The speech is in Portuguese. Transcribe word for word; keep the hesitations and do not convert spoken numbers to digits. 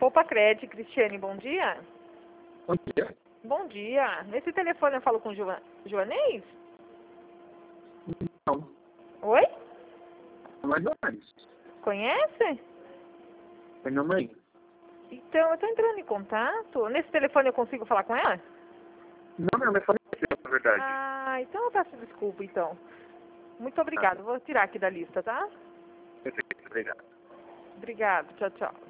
Roupa Cred, Cristiane, bom dia. Bom dia. Bom dia. Nesse telefone eu falo com jo Joanês? Não. Oi? Não é Joanês. Conhece? É minha mãe. Então, eu estou entrando em contato. Nesse telefone eu consigo falar com ela? Não, minha mãe faleceu, na verdade. Ah, então eu peço desculpa, então. Muito obrigada. Vou tirar aqui da lista, tá? Perfeito, obrigado. Obrigado. Tchau, tchau.